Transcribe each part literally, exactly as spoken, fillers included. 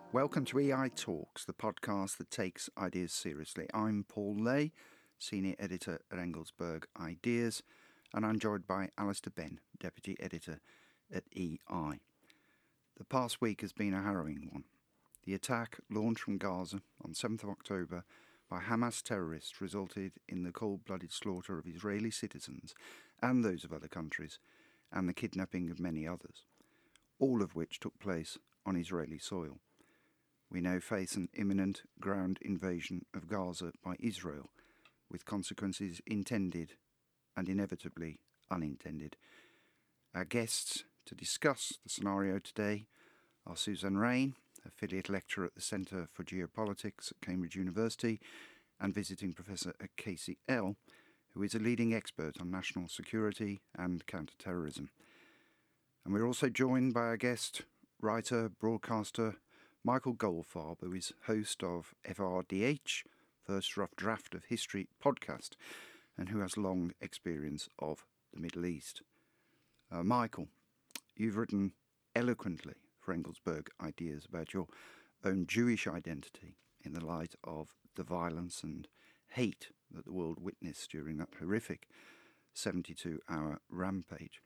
Welcome to E I Talks, the podcast that takes ideas seriously. I'm Paul Lay, Senior Editor at Engelsberg Ideas, and I'm joined by Alistair Benn, Deputy Editor at E I. The past week has been a harrowing one. The attack launched from Gaza on seventh of October by Hamas terrorists resulted in the cold-blooded slaughter of Israeli citizens and those of other countries, and the kidnapping of many others, all of which took place on Israeli soil. We now face an imminent ground invasion of Gaza by Israel, with consequences intended and inevitably unintended. Our guests to discuss the scenario today are Susan Raine, Affiliate Lecturer at the Centre for Geopolitics at Cambridge University and Visiting Professor at K C L, who is a leading expert on national security and counter-terrorism. And we're also joined by our guest, writer, broadcaster, Michael Goldfarb, who is host of F R D H, First Rough Draft of History podcast, and who has long experience of the Middle East. Uh, Michael, you've written eloquently for Engelsberg Ideas about your own Jewish identity in the light of the violence and hate that the world witnessed during that horrific seventy-two hour rampage.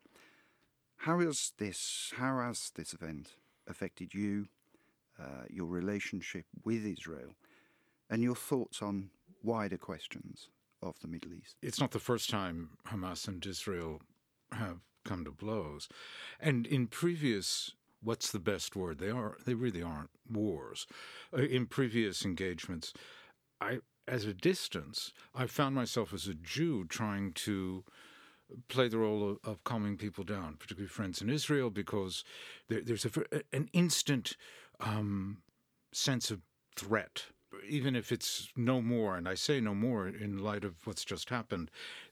How has this, how has this event affected you, Uh, your relationship with Israel, and your thoughts on wider questions of the Middle East? It's not the first time Hamas and Israel have come to blows. And in previous, what's the best word? They are, they really aren't wars. Uh, in previous engagements, I, as a distance, I found myself as a Jew trying to play the role of, of calming people down, particularly friends in Israel, because there, there's a, an instant um, sense of threat, even if it's no more, and I say no more in light of what's just happened,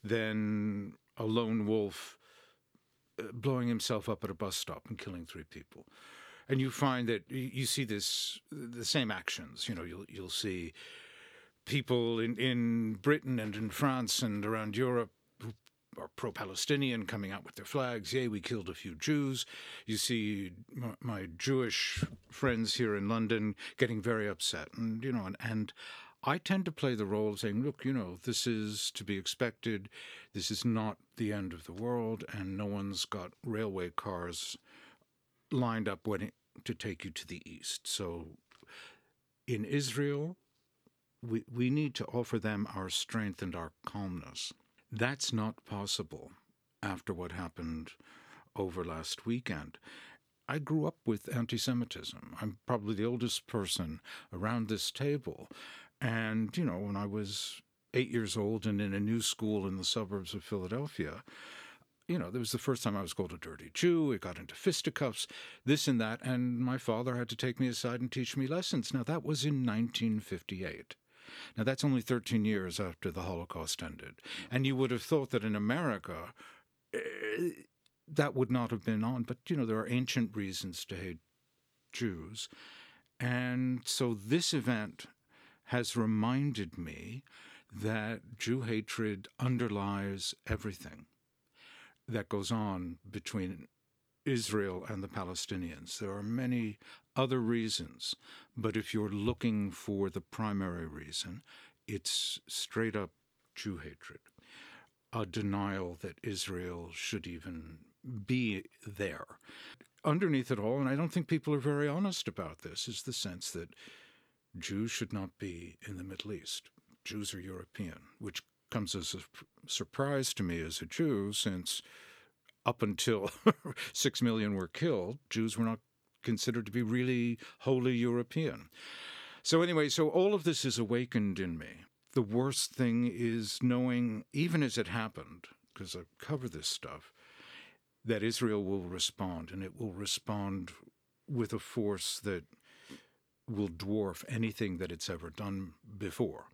than a lone wolf blowing himself up at a bus stop and killing three people. And you find that you see this, the same actions. You know, you'll you'll see people in, in Britain and in France and around Europe are pro-Palestinian coming out with their flags. Yay, we killed a few Jews. You see my, my Jewish friends here in London getting very upset. And, you know, and, and I tend to play the role of saying, look, you know, this is to be expected. This is not the end of the world, and no one's got railway cars lined up waiting to take you to the east. So in Israel, we, we need to offer them our strength and our calmness. That's not possible after what happened over last weekend. I grew up with anti-Semitism. I'm probably the oldest person around this table. And, you know, when I was eight years old and in a new school in the suburbs of Philadelphia, you know, that was the first time I was called a dirty Jew. It got into fisticuffs, this and that. And my father had to take me aside and teach me lessons. Now, that was in nineteen fifty-eight. Now, that's only thirteen years after the Holocaust ended. And you would have thought that in America, uh, that would not have been on. But, you know, there are ancient reasons to hate Jews. And so this event has reminded me that Jew hatred underlies everything that goes on between Israel and the Palestinians. There are many other reasons, but if you're looking for the primary reason, it's straight up Jew hatred, a denial that Israel should even be there. Underneath it all, and I don't think people are very honest about this, is the sense that Jews should not be in the Middle East. Jews are European, which comes as a surprise to me as a Jew, since up until six million were killed, Jews were not considered to be really wholly European. So anyway, so all of this is awakened in me. The worst thing is knowing, even as it happened, because I cover this stuff, that Israel will respond, and it will respond with a force that will dwarf anything that it's ever done before.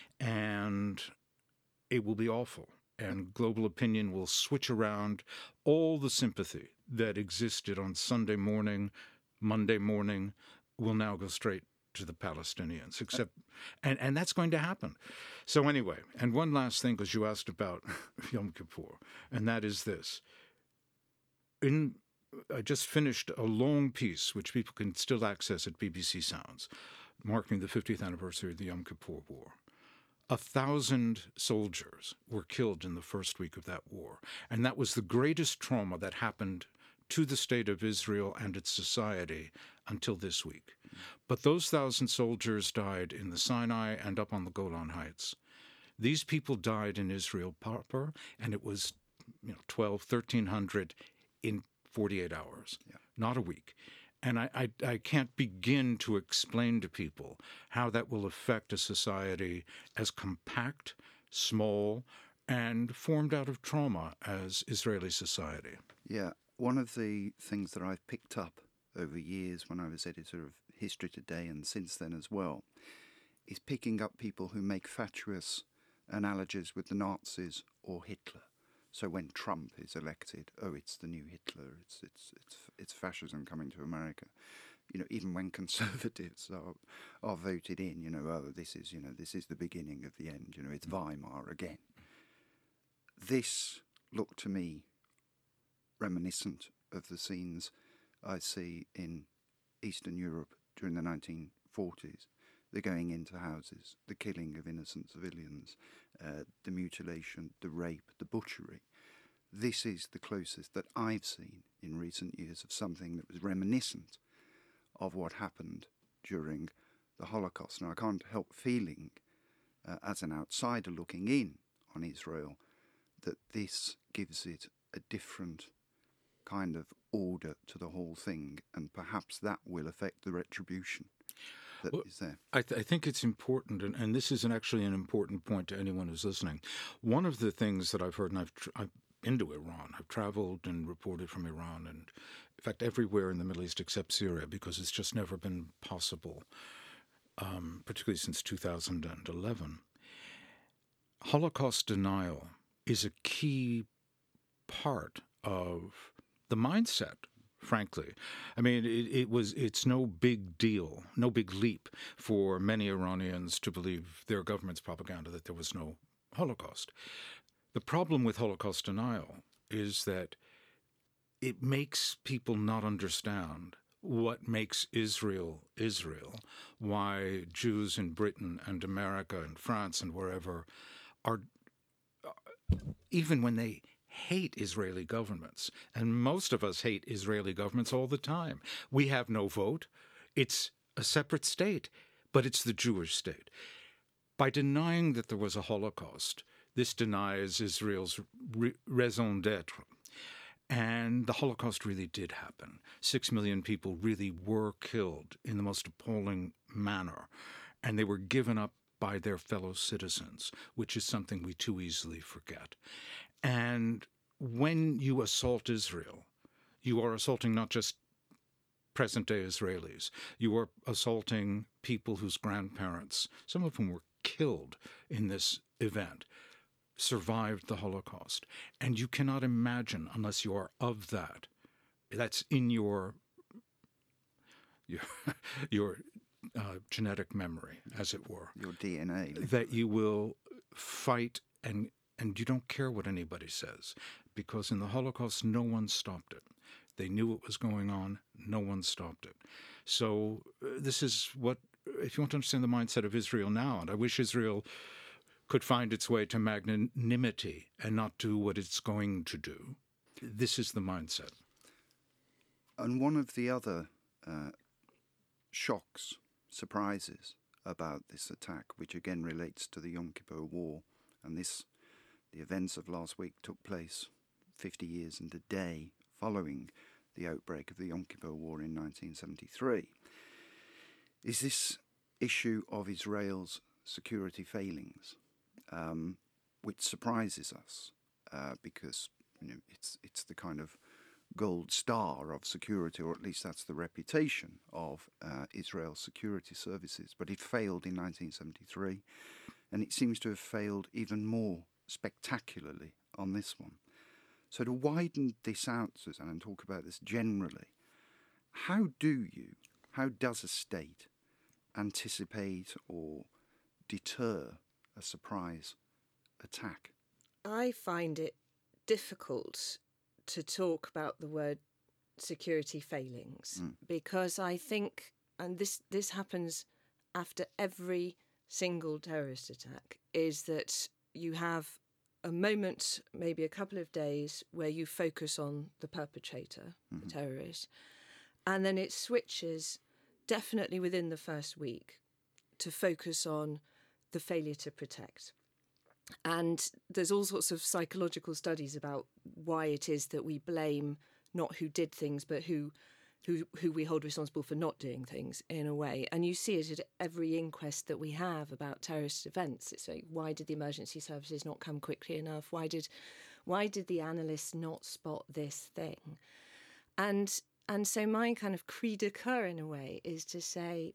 And it will be awful. And global opinion will switch around. All the sympathy that existed on Sunday morning, Monday morning, will now go straight to the Palestinians, except, and, and that's going to happen. So anyway, and one last thing, because you asked about Yom Kippur, and that is this. In I just finished a long piece, which people can still access at B B C Sounds, marking the fiftieth anniversary of the Yom Kippur War. A thousand soldiers were killed in the first week of that war, and that was the greatest trauma that happened to the state of Israel and its society until this week. But those thousand soldiers died in the Sinai and up on the Golan Heights. These people died in Israel proper, and it was, you know, twelve, thirteen hundred in forty-eight hours, yeah. Not a week. And I, I, I can't begin to explain to people how that will affect a society as compact, small, and formed out of trauma as Israeli society. Yeah, one of the things that I've picked up over years when I was editor of History Today and since then as well is picking up people who make fatuous analogies with the Nazis or Hitler. So when Trump is elected, oh, it's the new Hitler, it's it's it's it's fascism coming to America. You know, even when conservatives are are voted in, you know, oh, this is you know this is the beginning of the end. You know, it's Weimar again. This looked to me reminiscent of the scenes I see in Eastern Europe during the nineteen forties. The going into houses, the killing of innocent civilians, uh, the mutilation, the rape, the butchery. This is the closest that I've seen in recent years of something that was reminiscent of what happened during the Holocaust. Now, I can't help feeling, uh, as an outsider looking in on Israel, that this gives it a different kind of order to the whole thing, and perhaps that will affect the retribution that well, is there. I, th- I think it's important, and, and this is an actually an important point to anyone who's listening. One of the things that I've heard, and I've, tr- I've been to Iran, I've traveled and reported from Iran, and in fact everywhere in the Middle East except Syria, because it's just never been possible, um, particularly since two thousand eleven. Holocaust denial is a key part of the mindset, frankly. I mean, it, it was, it's no big deal, no big leap for many Iranians to believe their government's propaganda that there was no Holocaust. The problem with Holocaust denial is that it makes people not understand what makes Israel Israel, why Jews in Britain and America and France and wherever are, even when they hate Israeli governments, and most of us hate Israeli governments all the time. We have no vote. It's a separate state, but it's the Jewish state. By denying that there was a Holocaust, this denies Israel's re- raison d'etre. And the Holocaust really did happen. Six million people really were killed in the most appalling manner, and they were given up by their fellow citizens, which is something we too easily forget. And when you assault Israel, you are assaulting not just present-day Israelis. You are assaulting people whose grandparents, some of whom were killed in this event, survived the Holocaust. And you cannot imagine, unless you are of that, that's in your your, your uh, genetic memory, as it were. Your D N A. That you will fight, and and you don't care what anybody says, because in the Holocaust, no one stopped it. They knew what was going on. No one stopped it. So uh, this is what, if you want to understand the mindset of Israel now, and I wish Israel could find its way to magnanimity and not do what it's going to do, this is the mindset. And one of the other uh, shocks, surprises about this attack, which again relates to the Yom Kippur War, and this, the events of last week took place fifty years and a day following the outbreak of the Yom Kippur War in nineteen seventy-three, is this issue of Israel's security failings, um, which surprises us uh, because you know it's it's the kind of gold star of security, or at least that's the reputation of uh, Israel's security services. But it failed in nineteen seventy-three, and it seems to have failed even more spectacularly on this one. So to widen this out, Suzanne, and talk about this generally, how do you, how does a state anticipate or deter a surprise attack? I find it difficult to talk about the word security failings, Mm. because I think, and this this happens after every single terrorist attack, is that you have a moment, maybe a couple of days, where you focus on the perpetrator, Mm-hmm. the terrorist, and then it switches, definitely within the first week, to focus on the failure to protect. And there's all sorts of psychological studies about why it is that we blame not who did things, but who who who we hold responsible for not doing things, in a way. And you see it at every inquest that we have about terrorist events. It's like, why did the emergency services not come quickly enough? Why did why did the analysts not spot this thing? And and so my kind of cri de coeur, in a way, is to say,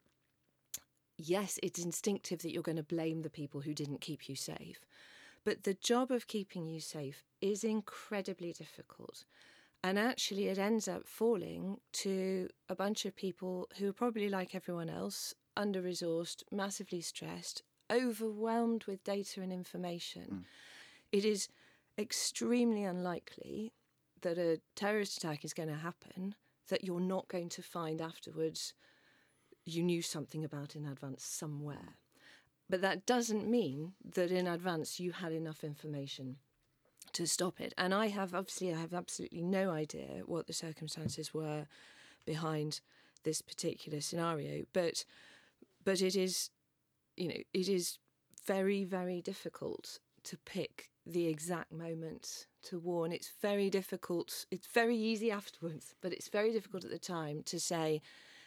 yes, it's instinctive that you're going to blame the people who didn't keep you safe. But the job of keeping you safe is incredibly difficult. And actually, it ends up falling to a bunch of people who are probably like everyone else, under-resourced, massively stressed, overwhelmed with data and information. Mm. It is extremely unlikely that a terrorist attack is going to happen that you're not going to find afterwards you knew something about in advance somewhere. But that doesn't mean that in advance you had enough information to stop it. And I have, obviously, I have absolutely no idea what the circumstances were behind this particular scenario. But but it is, you know, it is very, very difficult to pick the exact moment to warn. It's very difficult. It's very easy afterwards, but it's very difficult at the time to say,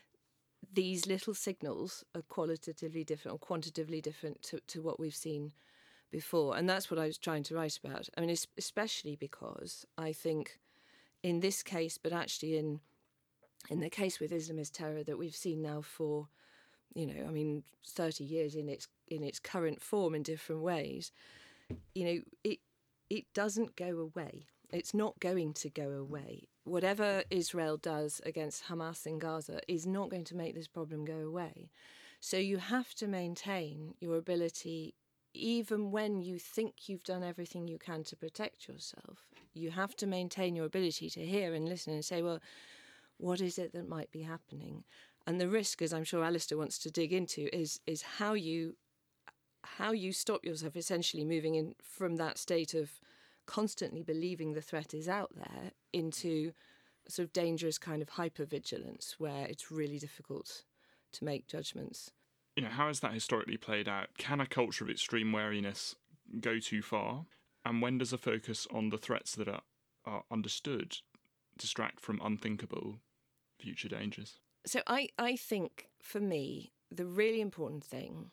these little signals are qualitatively different or quantitatively different to, to what we've seen before. And that's what I was trying to write about. I mean, especially because I think in this case, but actually in in the case with Islamist terror that we've seen now for, you know, I mean, thirty years in its in its current form in different ways, you know, it it doesn't go away. It's not going to go away. Whatever Israel does against Hamas in Gaza is not going to make this problem go away. So you have to maintain your ability, even when you think you've done everything you can to protect yourself. You have to maintain your ability to hear and listen and say, well, what is it that might be happening? And the risk, as I'm sure Alistair wants to dig into, is is how you how you stop yourself essentially moving in from that state of constantly believing the threat is out there into a sort of dangerous kind of hypervigilance where it's really difficult to make judgments. You know, how has that historically played out? Can a culture of extreme wariness go too far? And when does a focus on the threats that are, are understood distract from unthinkable future dangers? So I, I think, for me, the really important thing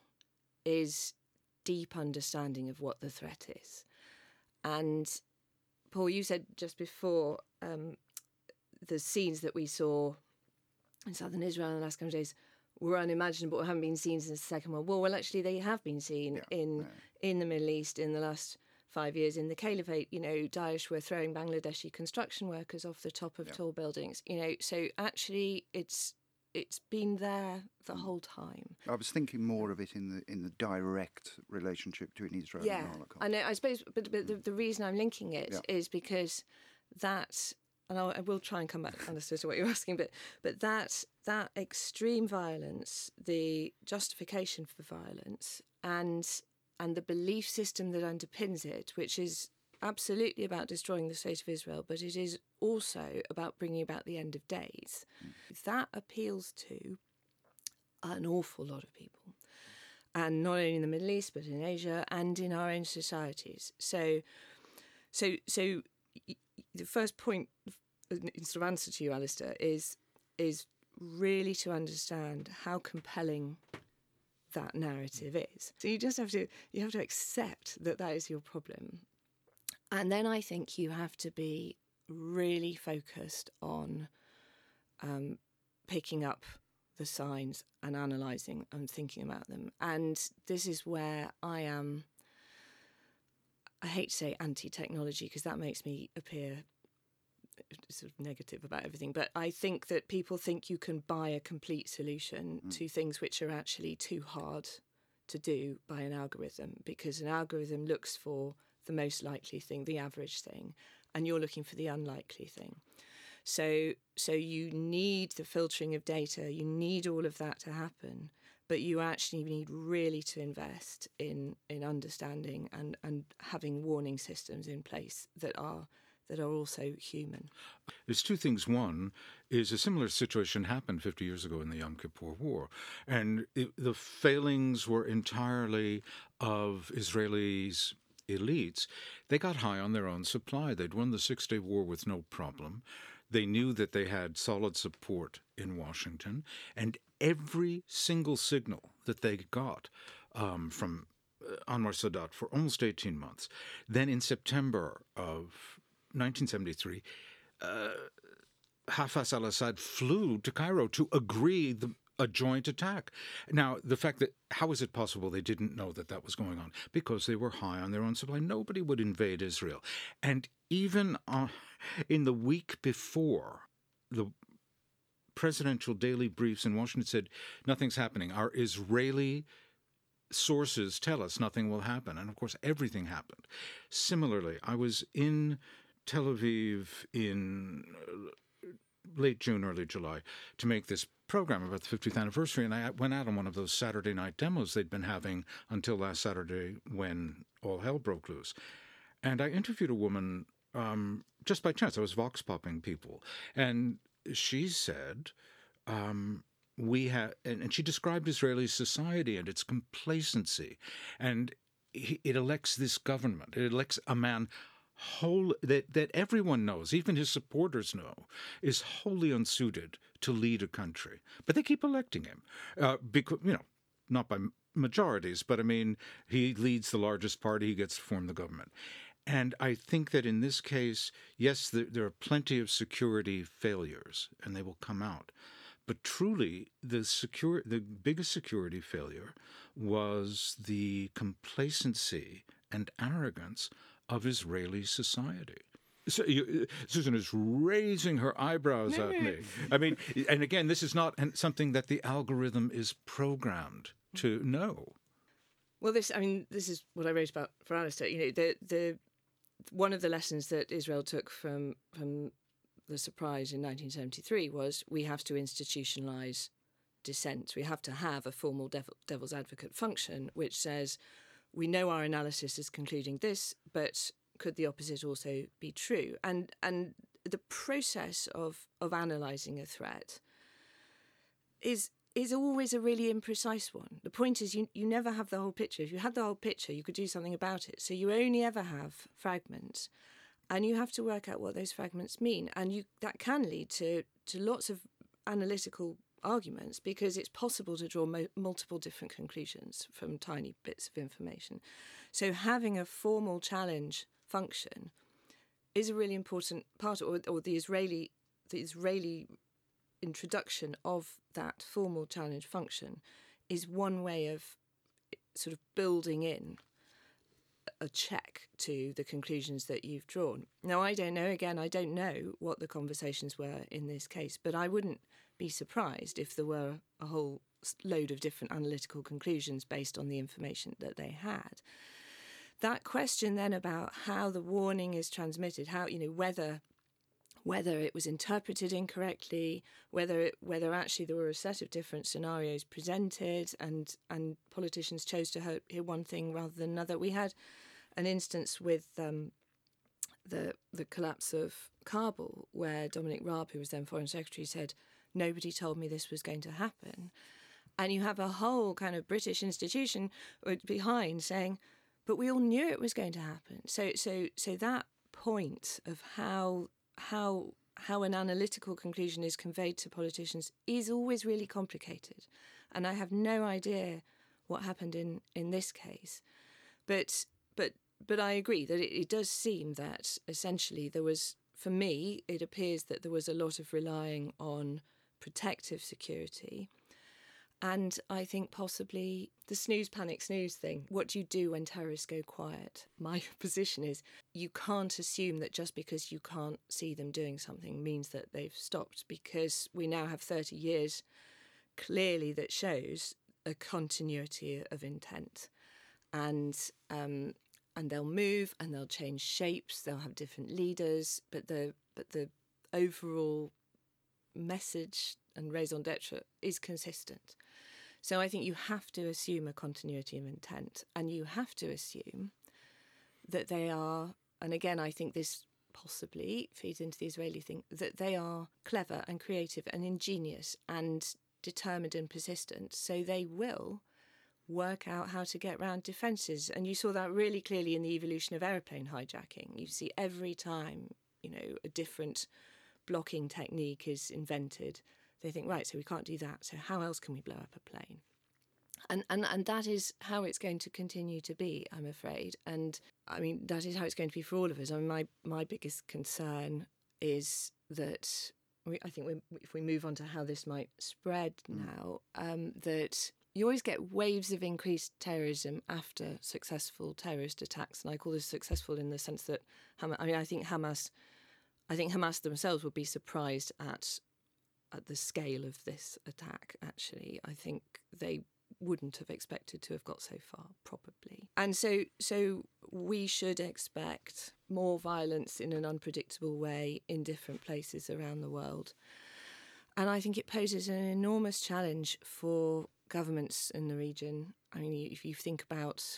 is deep understanding of what the threat is. And Paul, you said just before um, the scenes that we saw in southern Israel in the last couple of days were unimaginable, or haven't been seen since the Second World War. Well, actually, they have been seen yeah, in yeah. in the Middle East in the last five years. In the Caliphate, you know, Daesh were throwing Bangladeshi construction workers off the top of yeah. tall buildings. You know, so actually, it's it's been there the whole time. I was thinking more of it in the in the direct relationship between Israel yeah, and the Holocaust. I know. I suppose, but, but the, the reason I'm linking it yeah. is because that, and I'll, I will try and come back to what you're asking, but but that that extreme violence, the justification for violence, and and the belief system that underpins it, which is absolutely about destroying the state of Israel, but it is also about bringing about the end of days. Mm. That appeals to an awful lot of people, and not only in the Middle East, but in Asia and in our own societies. So, so, so the first point, in sort of answer to you, Alistair, is is really to understand how compelling that narrative is. So you just have to you have to accept that that is your problem. And then I think you have to be really focused on um, picking up the signs and analysing and thinking about them. And this is where I am, I hate to say anti-technology because that makes me appear sort of negative about everything, but I think that people think you can buy a complete solution mm. to things which are actually too hard to do by an algorithm, because an algorithm looks for the most likely thing, the average thing, and you're looking for the unlikely thing. So, so you need the filtering of data, you need all of that to happen, but you actually need really to invest in in understanding and, and having warning systems in place that are that are also human. There's two things. One is a similar situation happened fifty years ago in the Yom Kippur War, and it, the failings were entirely of Israelis' elites. They got high on their own supply. They'd won the Six-Day War with no problem. They knew that they had solid support in Washington, and every single signal that they got um, from Anwar Sadat for almost eighteen months. Then in September of nineteen seventy-three, uh, Hafez al-Assad flew to Cairo to agree the, a joint attack. Now, the fact that, how is it possible they didn't know that that was going on? Because they were high on their own supply. Nobody would invade Israel. And even uh, in the week before, the presidential daily briefs in Washington said, nothing's happening. Our Israeli sources tell us nothing will happen. And, of course, everything happened. Similarly, I was in Tel Aviv in late June, early July, to make this program about the fiftieth anniversary, and I went out on one of those Saturday night demos they'd been having until last Saturday when all hell broke loose. And I interviewed a woman um, just by chance. I was vox popping people, and she said, um, we have, and, and she described Israeli society and its complacency, and it elects this government. It elects a man whole that, that everyone knows, even his supporters know, is wholly unsuited to lead a country. But they keep electing him, uh, because, you know, not by majorities, but I mean, he leads the largest party, he gets to form the government. And I think that in this case, yes, there, there are plenty of security failures, and they will come out. But truly, the secure, the biggest security failure was the complacency and arrogance of Israeli society. So you, Susan is raising her eyebrows at me. I mean, and again, this is not something that the algorithm is programmed to know. Well, this, I mean, this is what I wrote about for Alistair. You know, the the one of the lessons that Israel took from from the surprise in nineteen seventy-three was we have to institutionalize dissent. We have to have a formal devil, devil's advocate function, which says, we know our analysis is concluding this, but could the opposite also be true? And and the process of of analysing a threat is is always a really imprecise one. The point is you, you never have the whole picture. If you had the whole picture, you could do something about it. So you only ever have fragments, and you have to work out what those fragments mean. And you that can lead to, to lots of analytical arguments, because it's possible to draw mo- multiple different conclusions from tiny bits of information. So having a formal challenge function is a really important part, or, or the Israeli the Israeli introduction of that formal challenge function is one way of sort of building in a check to the conclusions that you've drawn. Now, I don't know, again, I don't know what the conversations were in this case, but I wouldn't be surprised if there were a whole load of different analytical conclusions based on the information that they had. That question then about how the warning is transmitted, how, you know, whether whether it was interpreted incorrectly, whether it, whether actually there were a set of different scenarios presented and and politicians chose to hear one thing rather than another. We had an instance with um, the the collapse of Kabul, where Dominic Raab, who was then Foreign Secretary, said, nobody told me this was going to happen. And you have a whole kind of British institution behind saying, but we all knew it was going to happen. So so so that point of how how how an analytical conclusion is conveyed to politicians is always really complicated. And I have no idea what happened in, in this case. But but but I agree that it, it does seem that essentially there was, for me, it appears that there was a lot of relying on protective security. And I think possibly the snooze, panic, snooze thing. What do you do when terrorists go quiet? My position is you can't assume that just because you can't see them doing something means that they've stopped, because we now have thirty years clearly that shows a continuity of intent. And um, and they'll move and they'll change shapes, they'll have different leaders, but the but the overall message and raison d'etre is consistent. So I think you have to assume a continuity of intent, and you have to assume that they are, and again, I think this possibly feeds into the Israeli thing, that they are clever and creative and ingenious and determined and persistent, so they will work out how to get around defences. And you saw that really clearly in the evolution of aeroplane hijacking. You see every time, you know, a different blocking technique is invented, they think, right, so we can't do that, so how else can we blow up a plane? And, and and that is how it's going to continue to be, I'm afraid. And I mean, that is how it's going to be for all of us. I mean, my, my biggest concern is that, we, I think we, if we move on to how this might spread now, um, that you always get waves of increased terrorism after successful terrorist attacks. And I call this successful in the sense that, Ham- I mean, I think Hamas, I think Hamas themselves would be surprised at at the scale of this attack, actually. I think they wouldn't have expected to have got so far, probably. And so so we should expect more violence in an unpredictable way in different places around the world. And I think it poses an enormous challenge for governments in the region. I mean, if you think about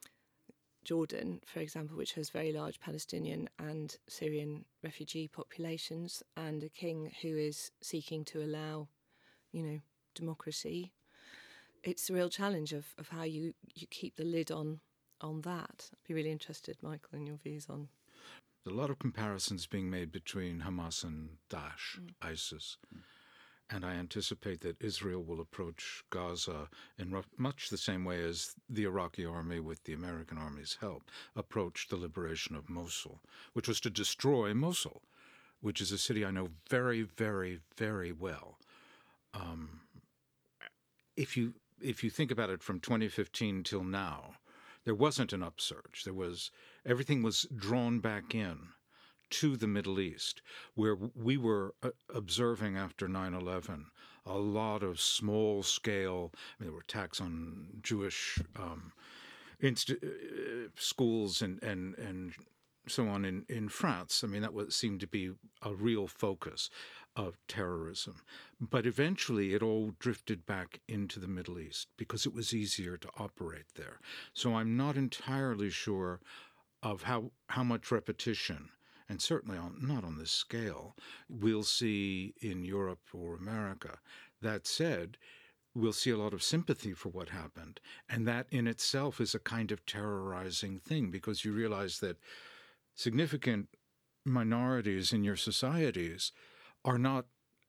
Jordan, for example, which has very large Palestinian and Syrian refugee populations, and a king who is seeking to allow, you know, democracy, it's a real challenge of, of how you, you keep the lid on on that. I'd be really interested, Michael, in your views on. There's a lot of comparisons being made between Hamas and Daesh, mm. ISIS. Mm. And I anticipate that Israel will approach Gaza in rough, much the same way as the Iraqi army, with the American army's help, approached the liberation of Mosul, which was to destroy Mosul, which is a city I know very, very, very well. Um, if you if you think about it from twenty fifteen till now, there wasn't an upsurge. There was everything was drawn back in to the Middle East, where we were uh, observing after nine eleven a lot of small-scale, I mean, there were attacks on Jewish um, inst- uh, schools and, and, and so on in, in France. I mean, that was, seemed to be a real focus of terrorism. But eventually it all drifted back into the Middle East because it was easier to operate there. So I'm not entirely sure of how, how much repetition, and certainly on, not on this scale, we'll see in Europe or America. That said, we'll see a lot of sympathy for what happened. And that in itself is a kind of terrorizing thing, because you realize that significant minorities in your societies are not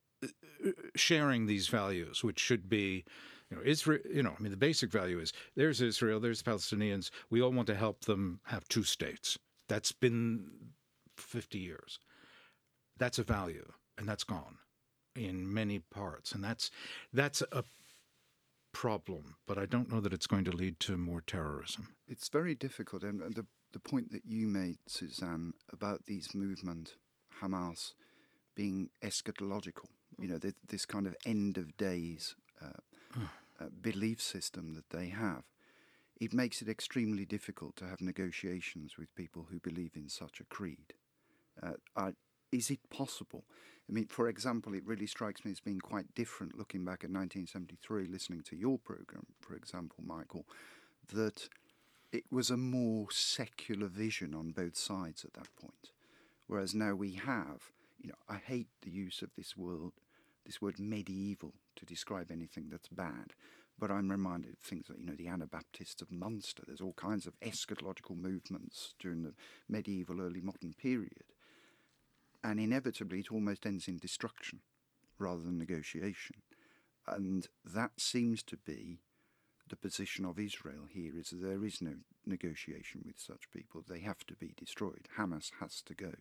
sharing these values, which should be, you know, Israel, you know, I mean, the basic value is there's Israel, there's Palestinians. We all want to help them have two states. That's been fifty years. That's a value, and that's gone in many parts. And that's that's a problem, but I don't know that it's going to lead to more terrorism. It's very difficult. And the, the point that you made, Suzanne, about these movement, Hamas, being eschatological, you know, th- this kind of end of days uh, uh, belief system that they have, it makes it extremely difficult to have negotiations with people who believe in such a creed. Uh, I, is it possible? I mean, for example, it really strikes me as being quite different looking back at nineteen seventy-three, listening to your program, for example, Michael, that it was a more secular vision on both sides at that point. Whereas now we have, you know, I hate the use of this word, this word medieval to describe anything that's bad, but I'm reminded of things like, you know, the Anabaptists of Munster. There's all kinds of eschatological movements during the medieval, early modern period. And inevitably it almost ends in destruction rather than negotiation. And that seems to be the position of Israel here, is that there is no negotiation with such people. They have to be destroyed. Hamas has to go.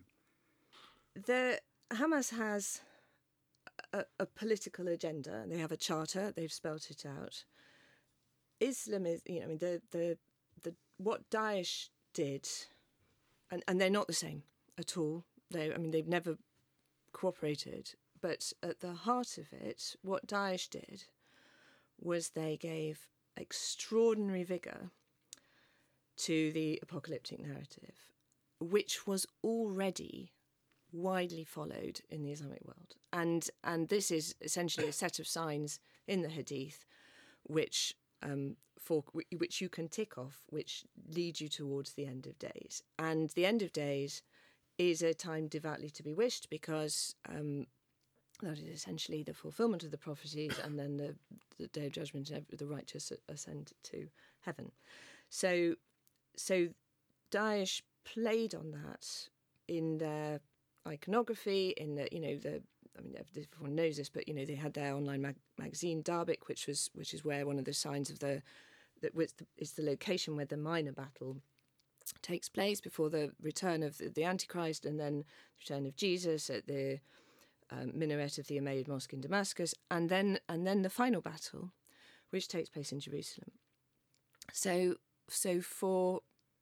The Hamas has a, a political agenda. They have a charter. They've spelt it out. Islam is, you know, I mean, the the the what Daesh did, and, and they're not the same at all. They, I mean, they've never cooperated. But at the heart of it, what Daesh did was they gave extraordinary vigour to the apocalyptic narrative, which was already widely followed in the Islamic world. And and this is essentially a set of signs in the Hadith which um, for which you can tick off, which lead you towards the end of days. And the end of days is a time devoutly to be wished, because um, that is essentially the fulfillment of the prophecies, and then the, the day of judgment, and the righteous ascend to heaven. So, so Daesh played on that in their iconography, in the, you know, the, I mean, everyone knows this, but, you know, they had their online mag- magazine, Darbik, which was, which is where one of the signs of the, that was the, is the location where the minor battle takes place before the return of the, the Antichrist, and then the return of Jesus at the um, minaret of the Umayyad Mosque in Damascus, and then and then the final battle, which takes place in Jerusalem. So, so for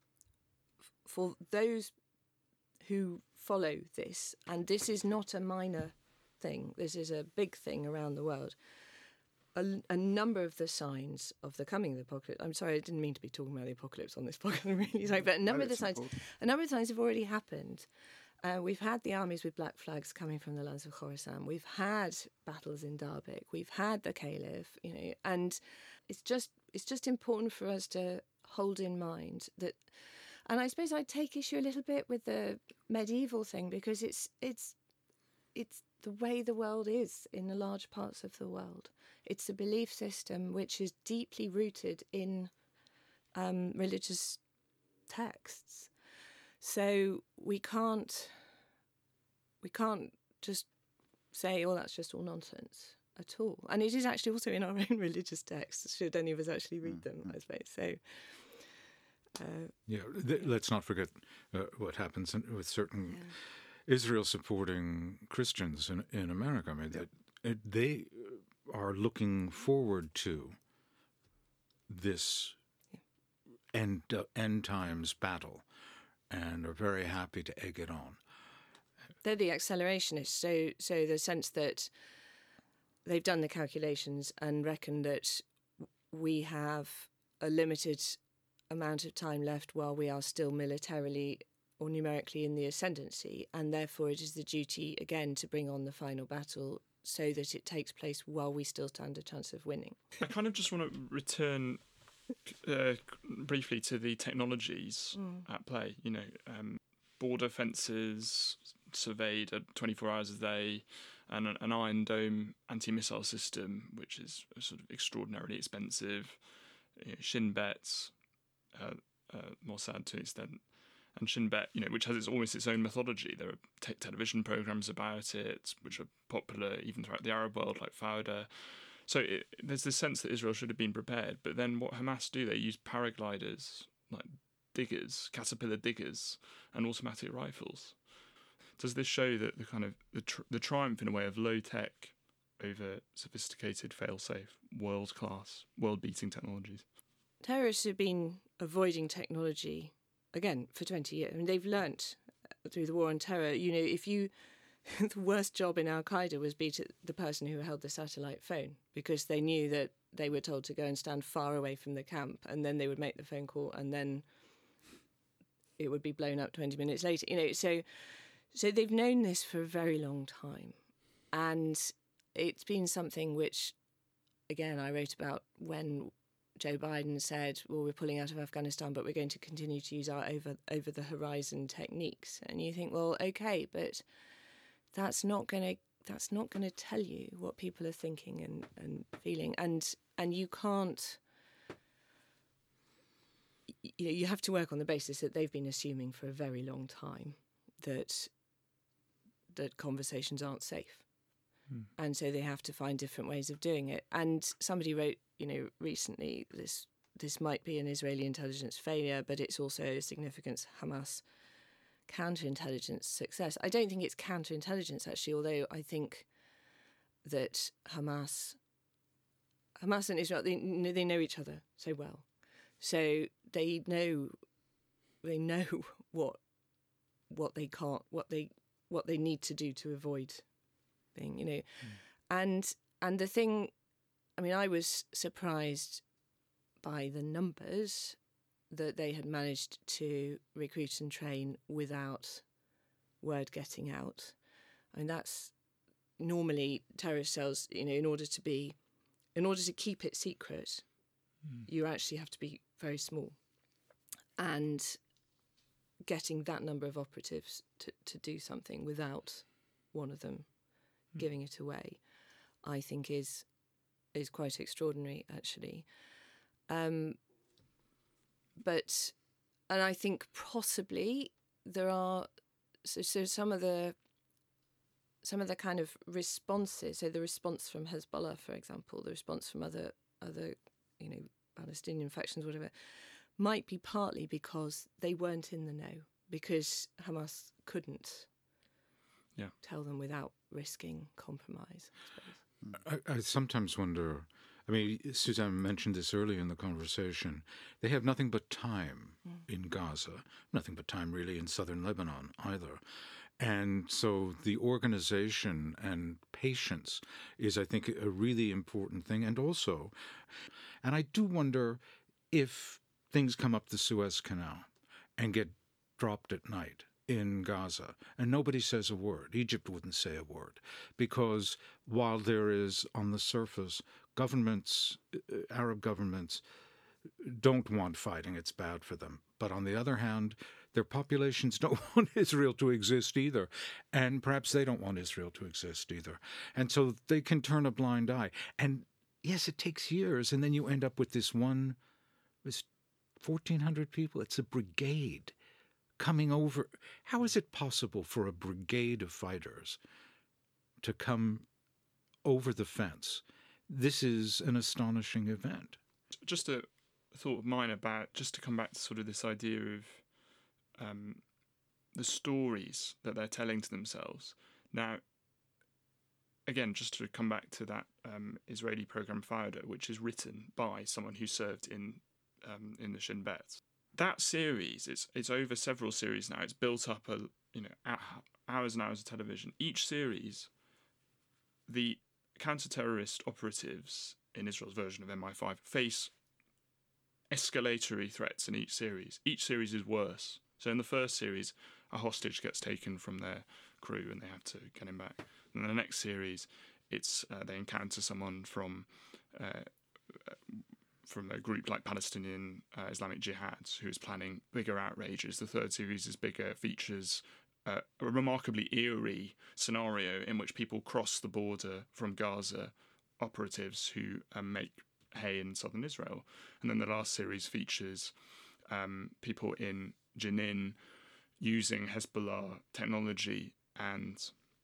for those who follow this, and this is not a minor thing, this is a big thing around the world, a, a number of the signs of the coming of the apocalypse, I'm sorry, I didn't mean to be talking about the apocalypse on this podcast, I'm really sorry, but a number No, of the it's signs, important. a number of the signs have already happened. Uh, we've had the armies with black flags coming from the lands of Khorasan. We've had battles in Darbik. We've had the Caliph, you know, and it's just it's just important for us to hold in mind that. And I suppose I take issue a little bit with the medieval thing, because it's it's it's the way the world is in the large parts of the world. It's a belief system which is deeply rooted in um, religious texts. So we can't we can't just say, oh, that's just all nonsense at all. And it is actually also in our own religious texts, should any of us actually read them, I suppose. So, uh, yeah, th- let's not forget uh, what happens in, with certain yeah. Israel supporting Christians in, in America. I mean, yeah. that, they are looking forward to this yeah. end, uh, end times battle, and are very happy to egg it on. They're the accelerationists, so so the sense that they've done the calculations and reckon that we have a limited amount of time left while we are still militarily or numerically in the ascendancy, and therefore it is the duty, again, to bring on the final battle so that it takes place while we still stand a chance of winning. I kind of just want to return Uh, briefly to the technologies mm. at play. You know, um, border fences surveyed at twenty-four hours a day, and an, an Iron Dome anti-missile system, which is sort of extraordinarily expensive. You know, Shin Bet, uh, uh, Mossad to an extent, and Shin Bet, you know, which has its almost its own mythology. There are te- television programs about it, which are popular even throughout the Arab world, like Fauda. So it, there's this sense that Israel should have been prepared, but then what Hamas do, they use paragliders, like diggers, caterpillar diggers, and automatic rifles. Does this show that the kind of the, tr- the triumph in a way of low tech over sophisticated, fail-safe, world-class, world-beating technologies? Terrorists have been avoiding technology, again, for twenty years. I mean, they've learnt through the war on terror, you know, if you... the worst job in Al-Qaeda was beat the person who held the satellite phone, because they knew that they were told to go and stand far away from the camp, and then they would make the phone call, and then it would be blown up twenty minutes later. You know, so so they've known this for a very long time, and it's been something which, again, I wrote about when Joe Biden said, well, we're pulling out of Afghanistan, but we're going to continue to use our over over the horizon techniques. And you think, well, okay, but that's not going to that's not going to tell you what people are thinking and, and feeling, and and you can't, you know, you have to work on the basis that they've been assuming for a very long time that that conversations aren't safe, hmm. and so they have to find different ways of doing it. And somebody wrote, you know, recently, this this might be an Israeli intelligence failure, but it's also a significant Hamas counterintelligence success. I don't think it's counterintelligence, actually, although I think that Hamas, Hamas and Israel, they, they know each other so well, so they know they know what what they can't, what they what they need to do to avoid being, you know, mm. and and the thing, I mean, I was surprised by the numbers that they had managed to recruit and train without word getting out. And that's normally terrorist cells, you know, in order to be, in order to keep it secret, mm. you actually have to be very small. And getting that number of operatives to, to do something without one of them mm. giving it away, I think is is quite extraordinary, actually. Um, but, and I think possibly there are, so, so some of the, some of the kind of responses, so the response from Hezbollah, for example, the response from other, other, you know, Palestinian factions, whatever, might be partly because they weren't in the know, because Hamas couldn't yeah. tell them without risking compromise, I suppose. I, I sometimes wonder, I mean, Suzanne mentioned this earlier in the conversation, they have nothing but time mm. in Gaza, nothing but time really in southern Lebanon either. And so the organization and patience is, I think, a really important thing. And also, and I do wonder if things come up the Suez Canal and get dropped at night in Gaza, and nobody says a word. Egypt wouldn't say a word, because while there is, on the surface, governments, Arab governments, don't want fighting, it's bad for them. But on the other hand, their populations don't want Israel to exist either, and perhaps they don't want Israel to exist either. And so they can turn a blind eye. And yes, it takes years, and then you end up with this one, this fourteen hundred people. It's a brigade coming over. How is it possible for a brigade of fighters to come over the fence? This is an astonishing event. Just a thought of mine about, just to come back to sort of this idea of um, the stories that they're telling to themselves. Now, again, just to come back to that um, Israeli program Fauda, which is written by someone who served in um, in the Shin Bet. That series, it's it's over several series now. It's built up a you know hours and hours of television. Each series, the counter-terrorist operatives in Israel's version of M I five face escalatory threats in each series. Each series is worse. So in the first series, a hostage gets taken from their crew and they have to get him back. And in the next series, it's uh, they encounter someone from uh, from a group like Palestinian uh, Islamic Jihad who is planning bigger outrages. The third series is bigger, features uh, a remarkably eerie scenario in which people cross the border from Gaza, operatives who um, make hay in southern Israel. And then the last series features um, people in Jenin using Hezbollah technology and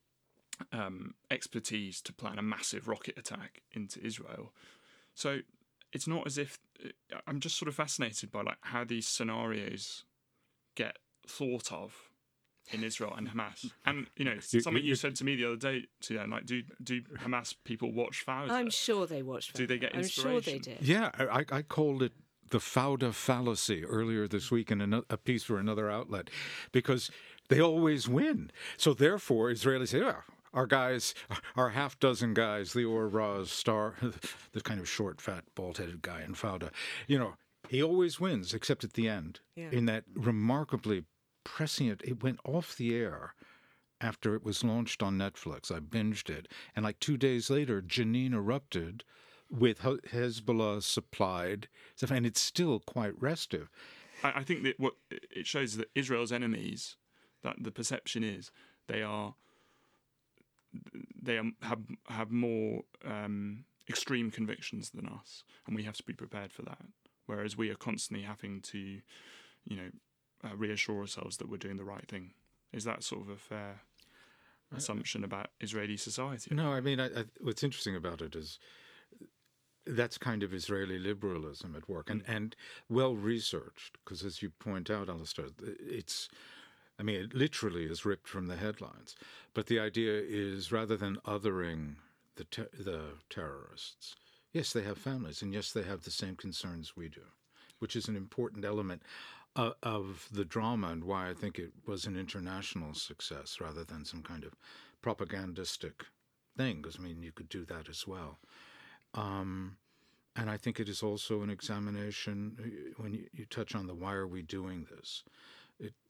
um, expertise to plan a massive rocket attack into Israel. So it's not as if I'm just sort of fascinated by like how these scenarios get thought of in Israel and Hamas. And you know, something you said to me the other day, Suzanne, like, do do Hamas people watch Fauda? I'm sure they watch Fauda. Do they get inspiration? I'm sure they did. Yeah, I, I called it the Fauda fallacy earlier this week in a, a piece for another outlet, because they always win. So therefore, Israelis say, yeah, our guys, our half dozen guys, Lior Raz, star, the kind of short, fat, bald-headed guy in Fauda, you know, he always wins, except at the end. Yeah. In that remarkably prescient, it went off the air after it was launched on Netflix. I binged it. And like two days later, Jenin erupted with Hezbollah supplied stuff, and it's still quite restive. I, I think that what it shows is that Israel's enemies, that the perception is they are they are, have have more um, extreme convictions than us, and we have to be prepared for that. Whereas we are constantly having to, you know, uh, reassure ourselves that we're doing the right thing. Is that sort of a fair assumption about Israeli society? No, I mean, I, I, what's interesting about it is that's kind of Israeli liberalism at work, and, and well researched, because as you point out, Alistair, it's, I mean, it literally is ripped from the headlines. But the idea is, rather than othering the ter- the terrorists, yes, they have families, and yes, they have the same concerns we do, which is an important element uh, of the drama, and why I think it was an international success rather than some kind of propagandistic thing, because, I mean, you could do that as well. Um, and I think it is also an examination, when you, you touch on the why are we doing this, it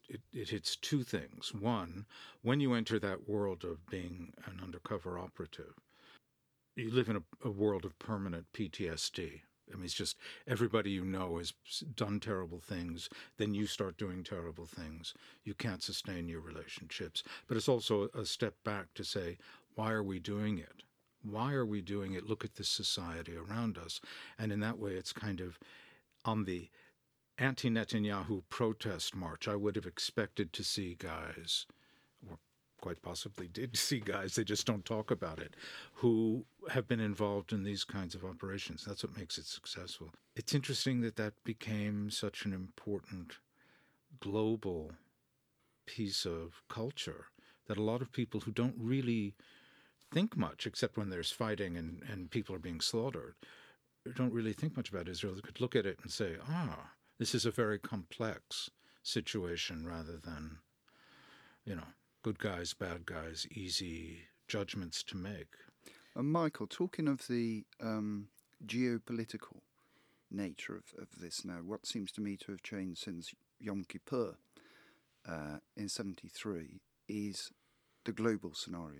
it, it hits two things. One, when you enter that world of being an undercover operative, you live in a, a world of permanent P T S D. I mean, it's just everybody you know has done terrible things. Then you start doing terrible things. You can't sustain your relationships. But it's also a step back to say, why are we doing it? Why are we doing it? Look at this society around us. And in that way, it's kind of on the anti-Netanyahu protest march. I would have expected to see guys, or quite possibly did see guys, they just don't talk about it, who have been involved in these kinds of operations. That's what makes it successful. It's interesting that that became such an important global piece of culture that a lot of people who don't really think much, except when there's fighting and, and people are being slaughtered, don't really think much about Israel. They could look at it and say, ah, this is a very complex situation rather than, you know, good guys, bad guys, easy judgments to make. And Michael, talking of the um, geopolitical nature of, of this now, what seems to me to have changed since Yom Kippur uh, in seventy-three is the global scenario.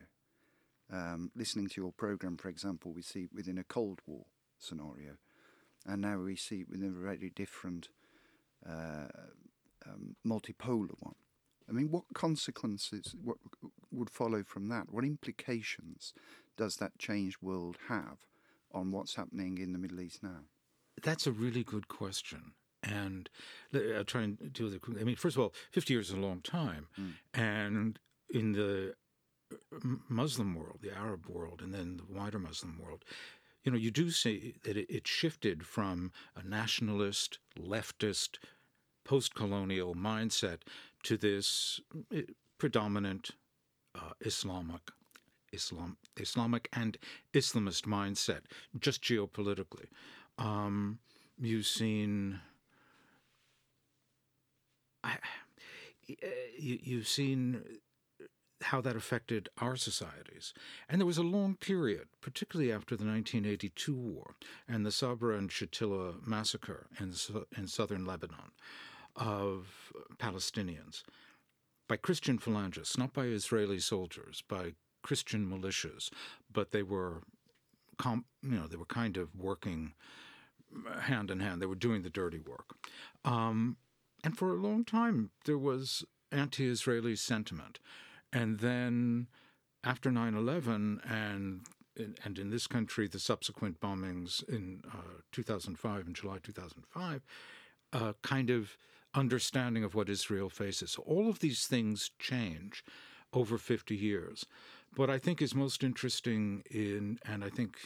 Um, listening to your programme, for example, we see within a Cold War scenario, and now we see within a very different uh, um, multipolar one. I mean, what consequences what would follow from that? What implications does that changed world have on what's happening in the Middle East now? That's a really good question. And I'll try and deal with it quickly. I mean, first of all, fifty years is a long time. Mm. And in the Muslim world, the Arab world, and then the wider Muslim world, you know, you do see that it shifted from a nationalist, leftist, post-colonial mindset to this predominant uh, Islamic, Islam, Islamic and Islamist mindset, just geopolitically. Um, you've seen, I, you, you've seen how that affected our societies. And there was a long period, particularly after the nineteen eighty-two war and the Sabra and Shatila massacre in, in southern Lebanon, of Palestinians by Christian phalangists, not by Israeli soldiers, by Christian militias, but they were, com- you know, they were kind of working hand in hand. They were doing the dirty work. Um, and for a long time, there was anti-Israeli sentiment. And then after nine eleven and and in this country, the subsequent bombings in uh, two thousand five, in July two thousand five, uh, kind of understanding of what Israel faces. So all of these things change over fifty years. What I think is most interesting in, and I think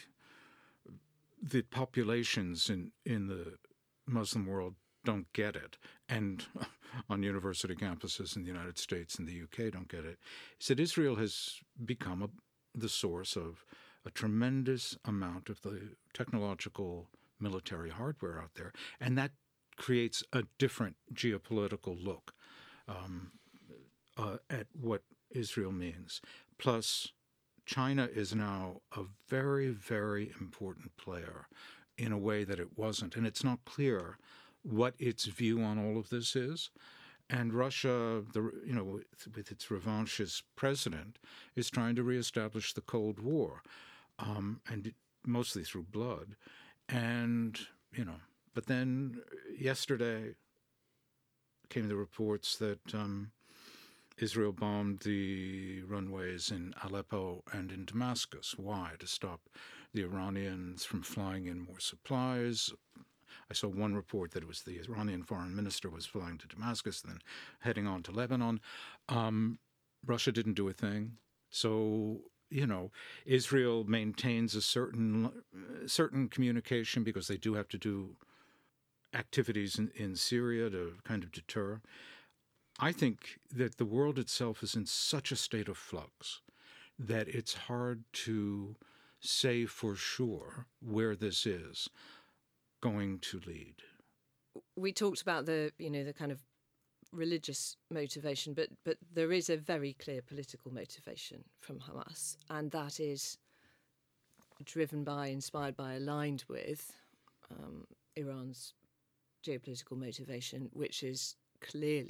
the populations in, in the Muslim world don't get it, and on university campuses in the United States and the U K don't get it, is that Israel has become a, the source of a tremendous amount of the technological military hardware out there, and that creates a different geopolitical look um, uh, at what Israel means. Plus, China is now a very, very important player in a way that it wasn't, and it's not clear what its view on all of this is. And Russia, the, you know, with, with its revanchist president, is trying to reestablish the Cold War, um, and it, mostly through blood. And, you know, but then yesterday came the reports that um, Israel bombed the runways in Aleppo and in Damascus. Why? To stop the Iranians from flying in more supplies. I saw one report that it was the Iranian foreign minister was flying to Damascus and then heading on to Lebanon. Um, Russia didn't do a thing. So, you know, Israel maintains a certain uh, certain communication because they do have to do activities in, in Syria to kind of deter. I think that the world itself is in such a state of flux that it's hard to say for sure where this is going to lead. We talked about the, you know, the kind of religious motivation, but but there is a very clear political motivation from Hamas, and that is driven by, inspired by, aligned with um, Iran's geopolitical motivation, which is clearly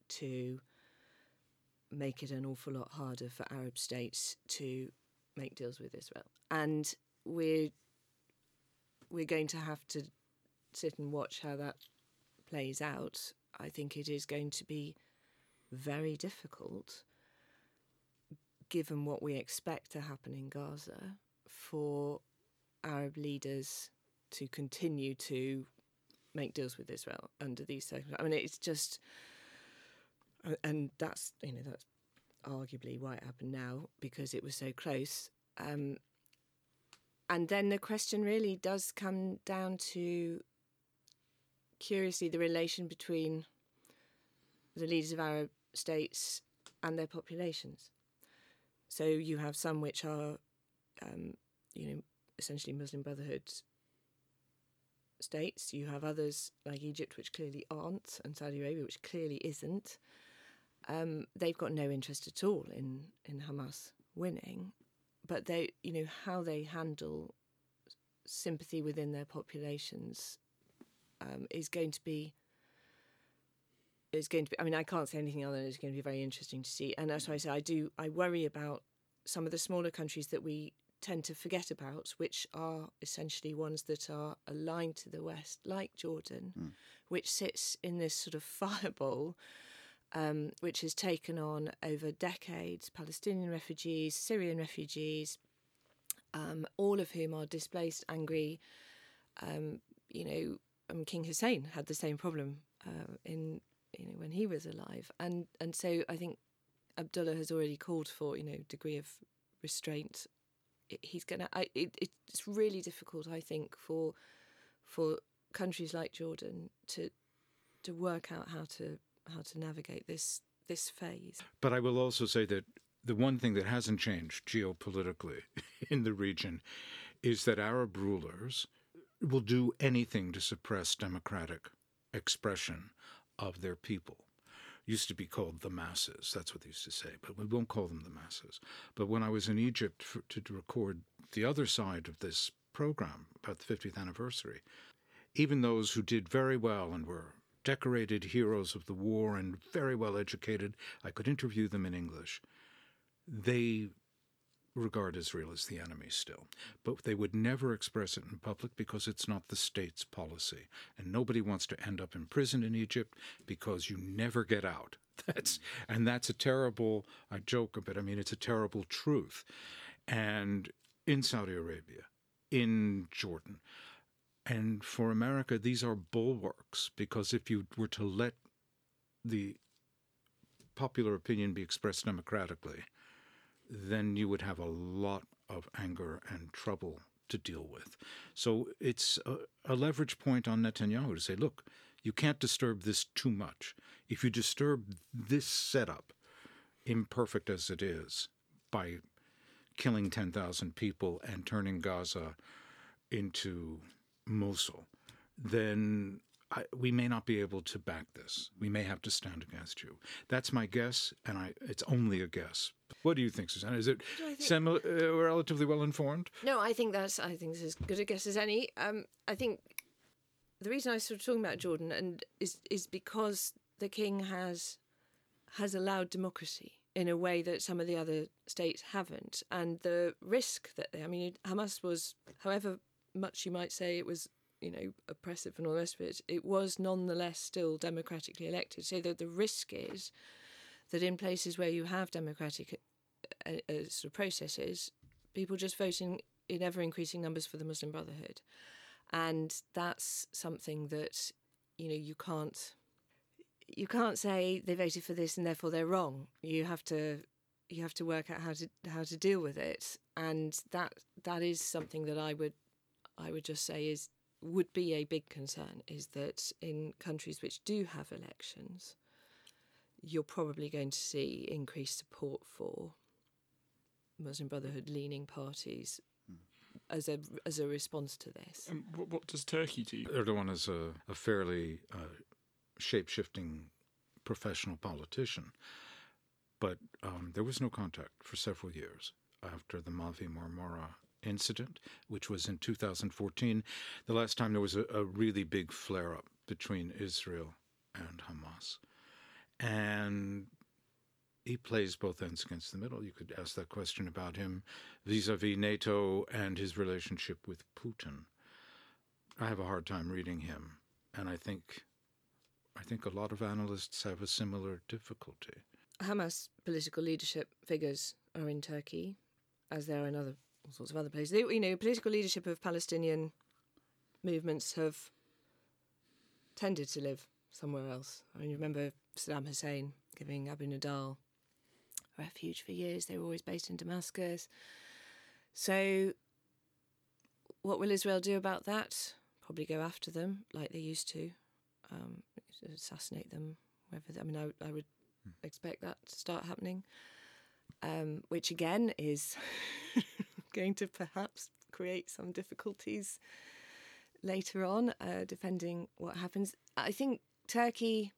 to make it an awful lot harder for Arab states to make deals with Israel. And we're we're going to have to sit and watch how that plays out. I think it is going to be very difficult, given what we expect to happen in Gaza, for Arab leaders to continue to make deals with Israel under these circumstances. I mean, it's just, and that's, you know, that's arguably why it happened now, because it was so close. Um, and then the question really does come down to, curiously, the relation between the leaders of Arab states and their populations. So you have some which are, um, you know, essentially Muslim Brotherhood states. You have others like Egypt, which clearly aren't, and Saudi Arabia, which clearly isn't. Um, they've got no interest at all in, in Hamas winning, but they, you know, how they handle sympathy within their populations um, is going to be. Is going to be. I mean, I can't say anything other than it's going to be very interesting to see. And that's why I say I do. I worry about some of the smaller countries that we tend to forget about, which are essentially ones that are aligned to the West, like Jordan, mm. which sits in this sort of firebowl, um, which has taken on over decades Palestinian refugees, Syrian refugees, um, all of whom are displaced, angry. Um, you know, um, King Hussein had the same problem uh, in. You know, when he was alive, and and so I think Abdullah has already called for, you know, degree of restraint. It, he's gonna. I, it, it's really difficult, I think, for for countries like Jordan to to work out how to how to navigate this this phase. But I will also say that the one thing that hasn't changed geopolitically in the region is that Arab rulers will do anything to suppress democratic expression of their people. Used to be called the masses. That's what they used to say, but we won't call them the masses. But when I was in Egypt for, to, to record the other side of this program about the fiftieth anniversary, even those who did very well and were decorated heroes of the war and very well educated, I could interview them in English, they regard Israel as the enemy still. But they would never express it in public because it's not the state's policy. And nobody wants to end up in prison in Egypt because you never get out. That's and that's a terrible, I joke a bit, I mean, it's a terrible truth. And in Saudi Arabia, in Jordan, and for America, these are bulwarks, because if you were to let the popular opinion be expressed democratically, then you would have a lot of anger and trouble to deal with. So it's a, a leverage point on Netanyahu to say, look, you can't disturb this too much. If you disturb this setup, imperfect as it is, by killing ten thousand people and turning Gaza into Mosul, then I, we may not be able to back this. We may have to stand against you. That's my guess, and I, it's only a guess. What do you think, Susanna? Is it think, semi, uh, relatively well informed? No, I think that's. I think it's as good a guess as any. Um, I think the reason I was sort of talking about Jordan and is is because the king has has allowed democracy in a way that some of the other states haven't, and the risk that they. I mean, Hamas was, however much you might say it was, you know, oppressive and all the rest of it, it was nonetheless still democratically elected. So that the risk is that in places where you have democratic uh, uh, sort of processes, people just vote in, in ever-increasing numbers for the Muslim Brotherhood. And that's something that, you know, you can't you can't say they voted for this and therefore they're wrong. You have to you have to work out how to how to deal with it. And that that is something that I would I would just say is would be a big concern, is that in countries which do have elections, you're probably going to see increased support for Muslim Brotherhood-leaning parties mm. as a as a response to this. Um, what, what does Turkey do? Erdogan is a, a fairly uh, shape-shifting professional politician, but um, there was no contact for several years after the Mavi Marmara incident, which was in two thousand fourteen, the last time there was a, a really big flare-up between Israel and Hamas. and he plays both ends against the middle. You could ask that question about him vis-a-vis NATO and his relationship with Putin. I have a hard time reading him, and I think I think a lot of analysts have a similar difficulty. Hamas political leadership figures are in Turkey, as there are in other all sorts of other places. They, you know, political leadership of Palestinian movements have tended to live somewhere else. I mean, you remember Saddam Hussein giving Abu Nidal refuge for years. They were always based in Damascus. So what will Israel do about that? Probably go after them like they used to, um, assassinate them. Wherever they, I mean, I, I would hmm. expect that to start happening, um, which again is going to perhaps create some difficulties later on, uh, depending what happens. I think Turkey,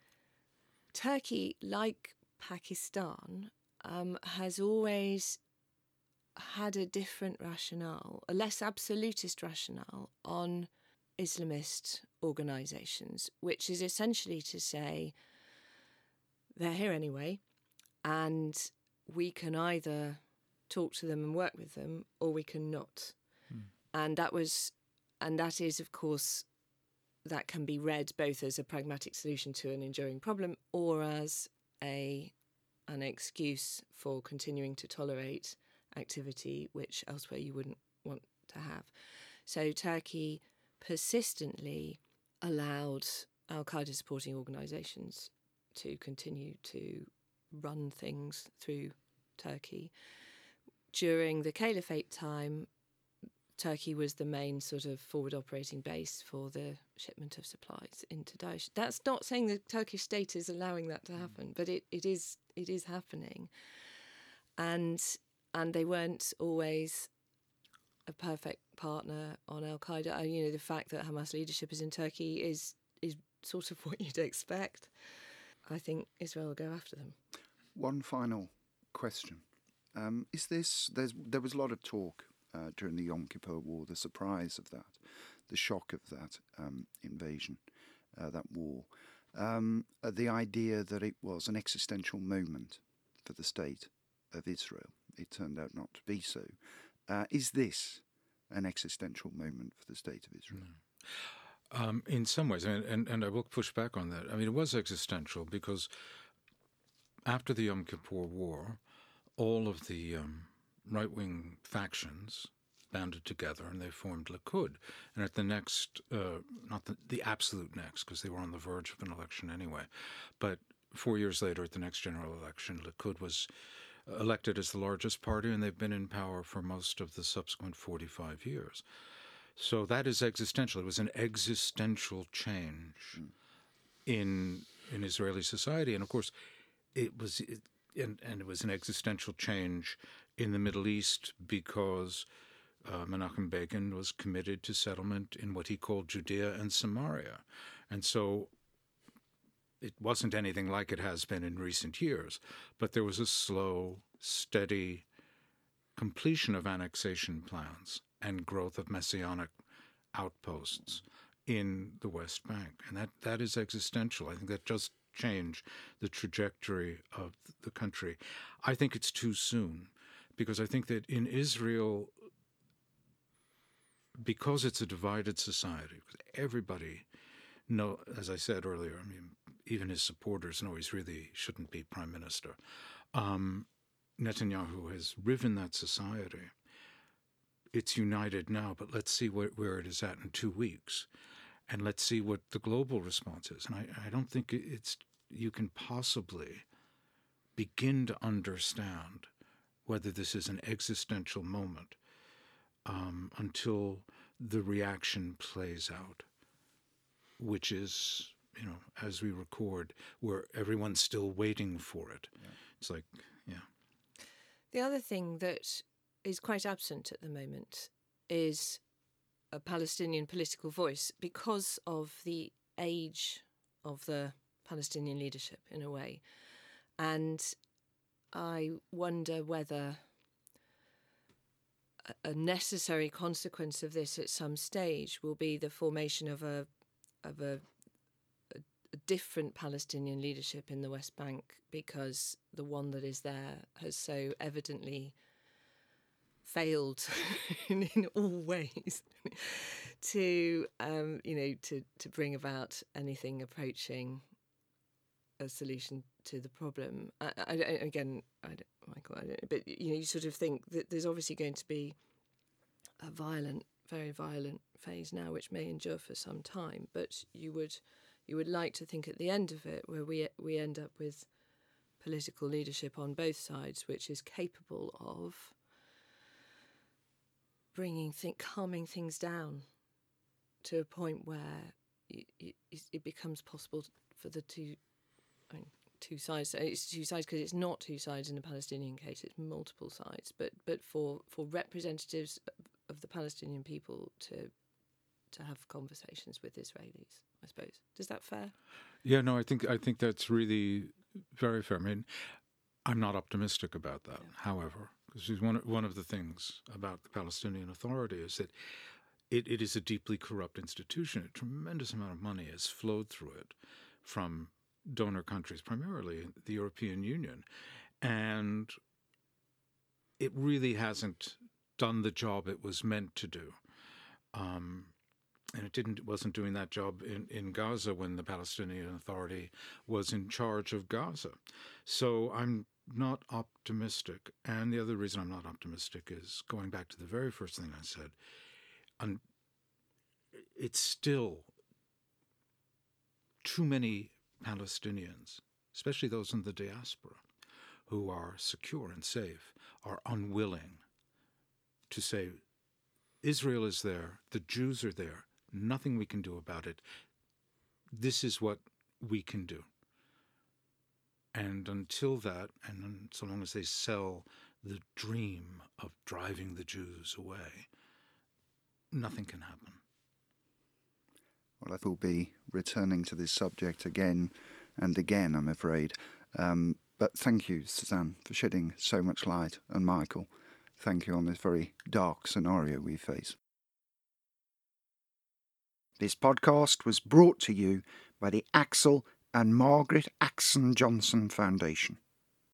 Turkey, like Pakistan, um, has always had a different rationale, a less absolutist rationale on Islamist organisations, which is essentially to say they're here anyway, and we can either talk to them and work with them, or we can not. Hmm. And that was, and that is, of course, that can be read both as a pragmatic solution to an enduring problem, or as a an excuse for continuing to tolerate activity which elsewhere you wouldn't want to have. So Turkey persistently allowed al-Qaeda supporting organisations to continue to run things through Turkey. During the Caliphate time, Turkey was the main sort of forward operating base for the shipment of supplies into Daesh. That's not saying the Turkish state is allowing that to happen, but it, it is it is happening. And and they weren't always a perfect partner on al-Qaeda. And, you know, the fact that Hamas leadership is in Turkey is is sort of what you'd expect. I think Israel will go after them. One final question. Um, is this, there's, there was a lot of talk uh, during the Yom Kippur War, the surprise of that, the shock of that um, invasion, uh, that war, um, uh, the idea that it was an existential moment for the state of Israel. It turned out not to be so. Uh, is this an existential moment for the state of Israel? No. Um, in some ways, and, and, and I will push back on that. I mean, it was existential because after the Yom Kippur War, all of the um, right-wing factions banded together and they formed Likud. And at the next, uh, not the, the absolute next, because they were on the verge of an election anyway, but four years later at the next general election, Likud was elected as the largest party, and they've been in power for most of the subsequent forty-five years. So that is existential. It was an existential change mm. in in Israeli society, and of course, it was it, and and it was an existential change in the Middle East because uh, Menachem Begin was committed to settlement in what he called Judea and Samaria, and so it wasn't anything like it has been in recent years, but there was a slow, steady completion of annexation plans and growth of messianic outposts in the West Bank. And that, that is existential. I think that just changed the trajectory of the country. I think it's too soon, because I think that in Israel, because it's a divided society, everybody know, as I said earlier, I mean, even his supporters know he really shouldn't be prime minister. Um, Netanyahu has riven that society. It's united now, but let's see where, where it is at in two weeks. And let's see what the global response is. And I, I don't think it's you can possibly begin to understand whether this is an existential moment um, until the reaction plays out, which is, you know, as we record, where everyone's still waiting for it. Yeah. It's like, yeah. The other thing that is quite absent at the moment is a Palestinian political voice because of the age of the Palestinian leadership, in a way. And I wonder whether a necessary consequence of this at some stage will be the formation of a of a, a different Palestinian leadership in the West Bank, because the one that is there has so evidently failed in, in all ways to, um, you know, to, to bring about anything approaching a solution to the problem. I, I, again, I don't, Michael, I don't, but you know, you sort of think that there's obviously going to be a violent, very violent phase now, which may endure for some time. But you would, you would like to think at the end of it, where we we end up with political leadership on both sides, which is capable of bringing, think, calming things down to a point where it, it, it becomes possible for the two. I mean, two sides. It's two sides because it's not two sides in the Palestinian case; it's multiple sides. But but for, for representatives of the Palestinian people to to have conversations with Israelis, I suppose. Is that fair? Yeah, no, I think I think that's really very fair. I mean, I'm not optimistic about that. Yeah. However, because one one of the things about the Palestinian Authority is that it, it is a deeply corrupt institution. A tremendous amount of money has flowed through it from donor countries, primarily the European Union, and it really hasn't done the job it was meant to do. Um, and it didn't it wasn't doing that job in, in Gaza when the Palestinian Authority was in charge of Gaza. So I'm not optimistic. And the other reason I'm not optimistic is going back to the very first thing I said. And it's still too many Palestinians, especially those in the diaspora, who are secure and safe, are unwilling to say, Israel is there, the Jews are there, nothing we can do about it. This is what we can do. And until that, and so long as they sell the dream of driving the Jews away, nothing can happen. Well, I will be returning to this subject again and again, I'm afraid. Um, but thank you, Suzanne, for shedding so much light, and Michael, thank you on this very dark scenario we face. This podcast was brought to you by the Axel and Margaret Axon Johnson Foundation.